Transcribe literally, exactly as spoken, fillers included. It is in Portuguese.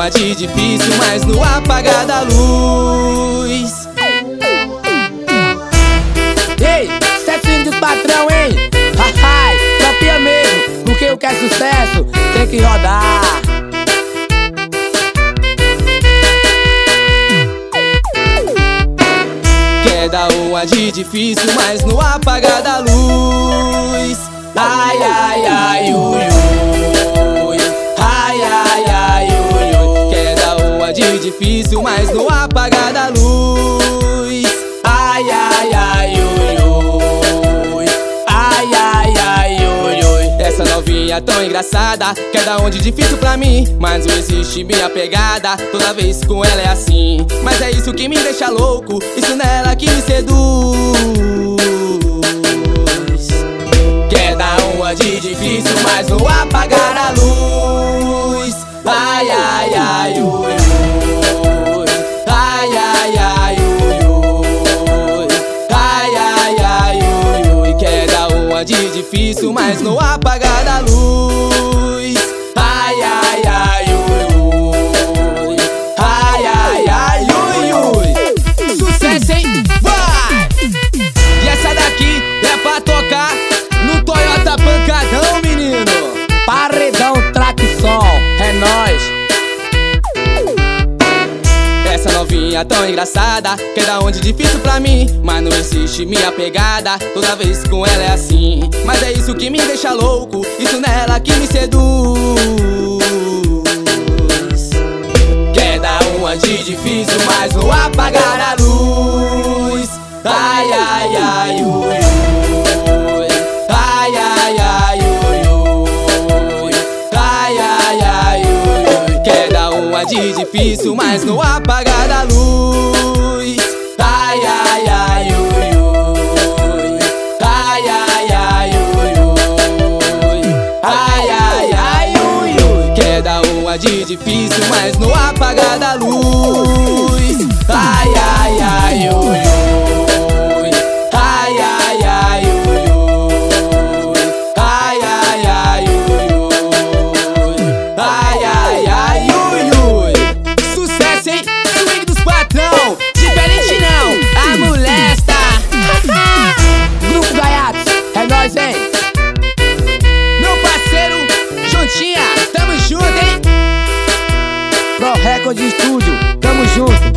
uma de difícil, mas no apagar da luz. Ei, sucessinho dos patrão, hein? Haha, copia mesmo, porque eu quero sucesso, tem que rodar. Quer dar uma de difícil, mas no apagar da luz. Ai, ai, ai, ui, ui. Ai, ai, ai, ui, ui. Quer dar uma de difícil, mas no apagar da luz. Ai, ai, ai, ui, ui. Ai, ai, ai, ui, ui. Essa novinha tão engraçada, quer dar um de difícil pra mim, mas não existe minha pegada. Toda vez com ela é assim, mas é isso que me deixa louco, isso nela que me seduz. Quer dar uma de difícil, mas não apagar a luz. Ai, ai, ai, ui, ui. Ai, ai, ai, ui, ui. Ai, ai, ai, ui, ui. Quer dar uma de difícil, mas não apagar da luz. Ai, ai, ai, ui, ui. Ai, ai, ai, ui, ui. Sucesso, hein? Vai! E essa daqui é pra tocar no Toyota Pancadão, menino. Paredão Traxol, é nóis. Essa novinha tão engraçada, quer dar um de difícil pra mim, mas não existe minha pegada. Toda vez com ela é assim, mas é isso que me deixa louco, isso nela que me seduz. Quer dar uma de difícil, mas não apagar a luz. Ai, ai, ai, ui, ui. Ai, ai, ai, ui, ui. Ai, ai, ai, ui, ui. Quer dar uma de difícil, mas não apagar da luz. Ai, ai, ai, ui, ui. Ai, ai, ai, ui, ui. Ai, ai, ai, ui, ui. Quer dar uma de difícil, mas não apagar da luz. Ai, ai, ai, ui, ui. Ai, ai, ai, ui, ui. Ai, ai, ai, ui, ui. Ai, ai, ai, ui, ui. Sucesso, hein? Swing dos patrão. Diferente não, a molesta. Grupo Gaiatos, é nóis, hein? Meu parceiro, Juntinha, tamo junto, hein? Pro Record Studio, tamo junto.